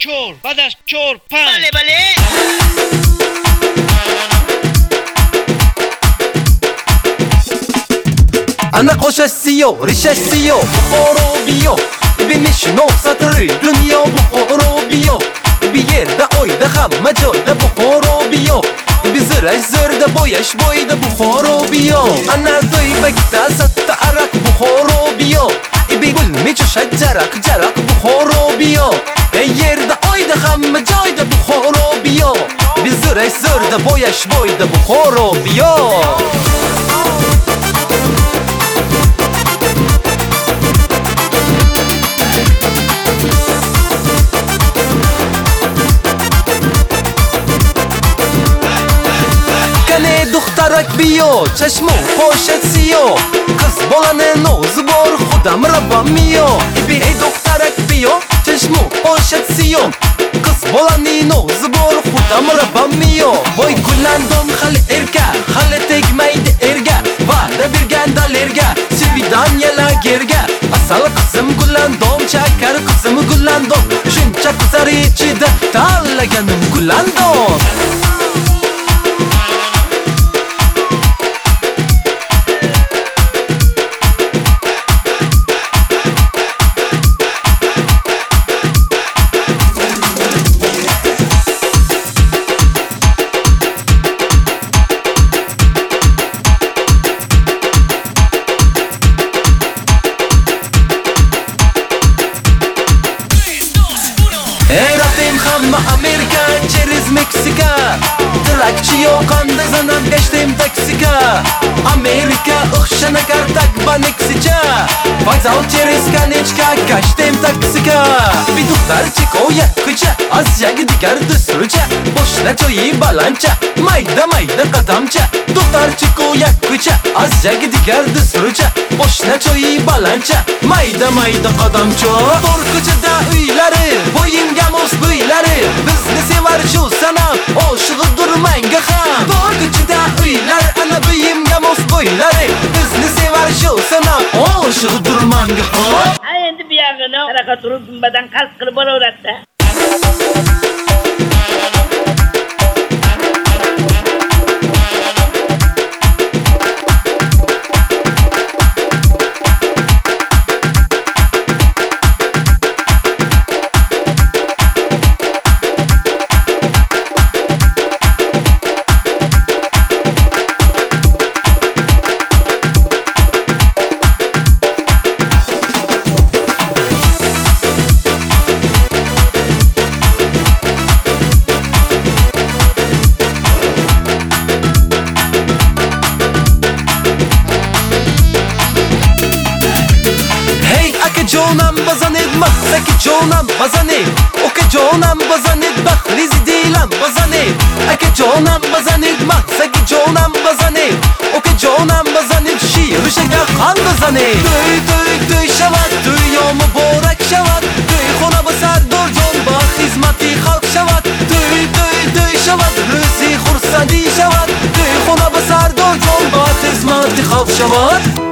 4 بعد از 4 5 بله بله. انا قشسيو رشسيو بخوروبيو بنشنو سطري دنيا بخوروبيو بيردا اويدا خما جويدا بخوروبيو بزرع زردا بويش بويدا بخوروبيو انا ضيبك تاسط عرق بخوروبيو بيقول ميشو شجرك جرك بخوروبيو يردا اويدا خما جويدا بخوروبيو بزرع زردا بويش بويدا بخوروبيو دخترک بیو چشمو پوشت سیو کس بلند نوز بار خودم ربا میو بی دخترک بیو چشمو پوشت سیو کس بلندی نوز بار خودم ربا میو بای گلندم خل ارگه خل تگمید ارگه واره برگندال ارگه سیویدان یلا گرگه اصل قسم گلندم چکر قسم گلندم شنچه کساری چیده تالگنم گلندم رفتیم خم امریکا چریز مکسیکا ترکچیو قند زنم گشتیم تکسیکا امریکا اخشنه کردک با نکسیچا وایزاو چریز کنیچکا گشتیم تکسیکا بی دختر چیکو یک کچه از یک دیگر دسروچه بشنه چویی بلنچه مایده مایده قدمچه دختر چیکو یک کچه از یک دیگر دسروچه بشنه چویی بلنچه مایده مایده قدمچه ترکچه ده üyleri boyingamız büyleri bizni sever şu sanam aşığıdır menge ham Doğrucuda üyler ana büyingamız büyleri bizni sever şu sanam aşığıdır menge ham endi buyog'ini harakat urib gumbadan qalb qilib boraveradi. جونم بزنید مخزک جونم بزنید اوکه جونم بزنید بخلیزی دیلم بزنید اگه جونم بزنید مخزک جونم بزنید اوکه جونم بزنید شیر شگر خان بزنید دوی دوی دوی شود دوی یا مبارک شود دوی خونه بسر دور جون با خدمتی خلق شود دوی دوی دوی شود روزی خورسندی شود دوی خونه بسر دور جون با خدمتی خلق شود